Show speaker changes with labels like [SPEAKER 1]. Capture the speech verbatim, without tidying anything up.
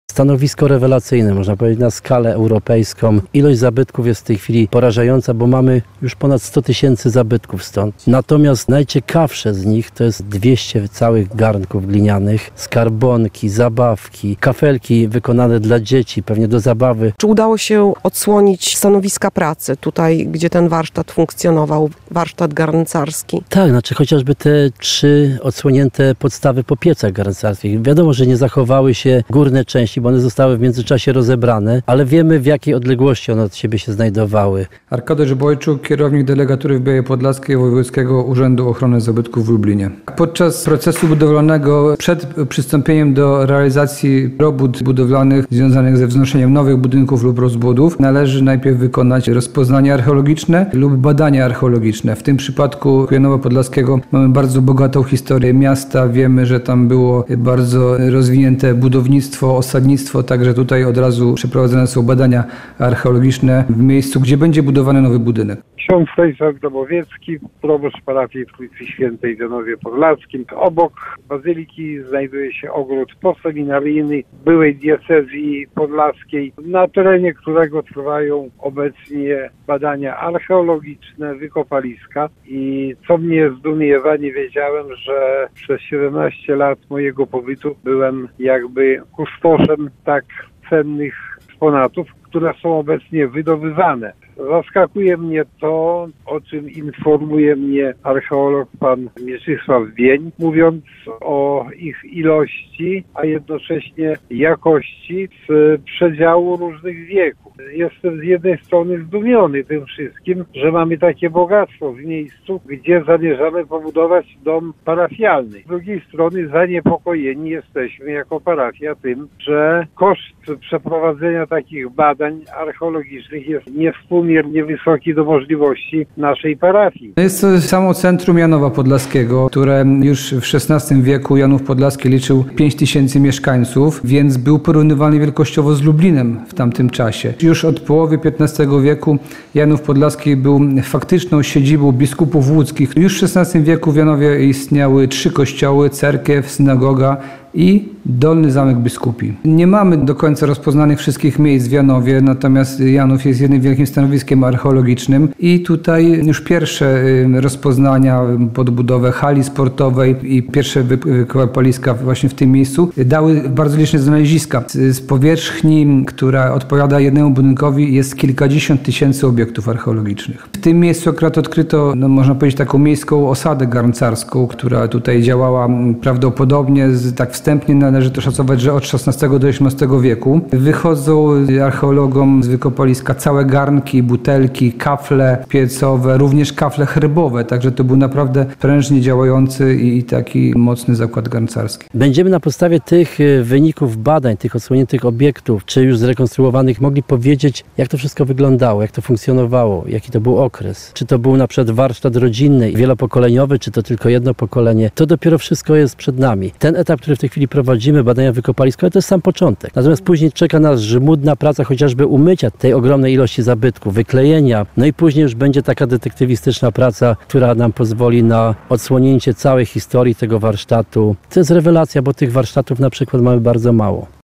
[SPEAKER 1] Stanowisko rewelacyjne, można powiedzieć, na skalę europejską. Ilość zabytków jest w tej chwili porażająca, bo mamy już ponad sto tysięcy zabytków stąd. Natomiast najciekawsze z nich to jest dwieście całych garnków glinianych, skarbonki, zabawki, kafelki wykonane dla dzieci, pewnie do zabawy.
[SPEAKER 2] Czy udało się odsłonić stanowiska pracy tutaj, gdzie ten warsztat funkcjonował, warsztat garncarski?
[SPEAKER 1] Tak, znaczy chociażby te trzy odsłonięte podstawy po piecach garncarskich. Wiadomo, że nie zachowały się górne części, bo one zostały w międzyczasie rozebrane, ale wiemy, w jakiej odległości one od siebie się znajdowały.
[SPEAKER 3] Arkadiusz Bojczuk, kierownik delegatury w Białej Podlaskiej Wojewódzkiego Urzędu Ochrony Zabytków w Lublinie. Podczas procesu budowlanego, przed przystąpieniem do realizacji robót budowlanych związanych ze wznoszeniem nowych budynków lub rozbudów, należy najpierw wykonać rozpoznanie archeologiczne lub badania archeologiczne. W tym przypadku Janowa Podlaskiego mamy bardzo bogatą historię miasta. Wiemy, że tam było bardzo rozwinięte budownictwo, osadnictwo, także tutaj od razu przeprowadzone są badania archeologiczne w miejscu, gdzie będzie budowany nowy budynek.
[SPEAKER 4] Ksiądz Stanisław Dobowiecki, proboszcz parafii Trójcy Świętej w Janowie Podlaskim. Obok bazyliki znajduje się ogród poseminaryjny byłej diecezji podlaskiej, na terenie którego trwają obecnie badania archeologiczne, wykopaliska. I co mnie zdumiewa, nie wiedziałem, że przez siedemnaście lat mojego pobytu byłem jakby kustoszem tak cennych eksponatów, które są obecnie wydobywane. Zaskakuje mnie to, o czym informuje mnie archeolog pan Mieczysław Bień, mówiąc o ich ilości, a jednocześnie jakości z przedziału różnych wieków. Jestem z jednej strony zdumiony tym wszystkim, że mamy takie bogactwo w miejscu, gdzie zamierzamy pobudować dom parafialny. Z drugiej strony zaniepokojeni jesteśmy jako parafia tym, że koszt przeprowadzenia takich badań archeologicznych jest niewspółmiernie wysoki do możliwości naszej parafii.
[SPEAKER 3] Jest to samo centrum Janowa Podlaskiego, które już w szesnastym wieku Janów Podlaski liczył pięć tysięcy mieszkańców, więc był porównywalny wielkościowo z Lublinem w tamtym czasie. Już od połowy piętnastego wieku Janów Podlaski był faktyczną siedzibą biskupów łódzkich. Już w szesnastym wieku w Janowie istniały trzy kościoły, cerkiew, synagoga i Dolny Zamek Biskupi. Nie mamy do końca rozpoznanych wszystkich miejsc w Janowie, natomiast Janów jest jednym wielkim stanowiskiem archeologicznym i tutaj już pierwsze rozpoznania pod budowę hali sportowej i pierwsze wykopaliska właśnie w tym miejscu dały bardzo liczne znaleziska. Z powierzchni, która odpowiada jednemu budynkowi, jest kilkadziesiąt tysięcy obiektów archeologicznych. W tym miejscu akurat odkryto, no, można powiedzieć, taką miejską osadę garncarską, która tutaj działała prawdopodobnie z, tak wstępnie należy to szacować, że od szesnastego do osiemnastego wieku. Wychodzą archeologom z wykopaliska całe garnki, butelki, kafle piecowe, również kafle herbowe, także to był naprawdę prężnie działający i taki mocny zakład garncarski.
[SPEAKER 1] Będziemy na podstawie tych wyników badań, tych odsłoniętych obiektów, czy już zrekonstruowanych, mogli powiedzieć, jak to wszystko wyglądało, jak to funkcjonowało, jaki to był okres. Czy to był na przykład warsztat rodzinny, wielopokoleniowy, czy to tylko jedno pokolenie. To dopiero wszystko jest przed nami. Ten etap, który w tej chwili prowadzimy, badania wykopaliskowe, to jest sam początek. Natomiast później czeka nas żmudna praca chociażby umycia tej ogromnej ilości zabytków, wyklejenia, no i później już będzie taka detektywistyczna praca, która nam pozwoli na odsłonięcie całej historii tego warsztatu. To jest rewelacja, bo tych warsztatów na przykład mamy bardzo mało.